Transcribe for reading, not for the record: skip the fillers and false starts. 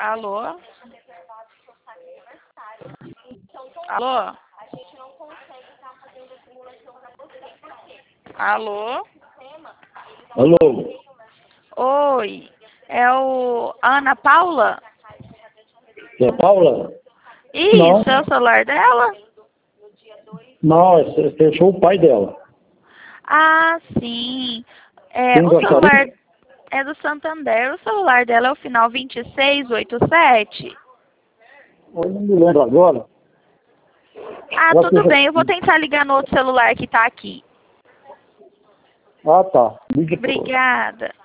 Alô? Alô? Alô? Alô? Oi, é o Ana Paula? É Paula? Isso, Não. é o celular dela? Não, esse é o pai dela. Ah, sim. Quem O celular gostaria? é do Santander. O celular dela é o final 2687. Eu não me lembro agora. Ah, Eu acho que tudo bem. Eu vou tentar ligar no outro celular que tá aqui. Ah, tá. Ligue por... Obrigada.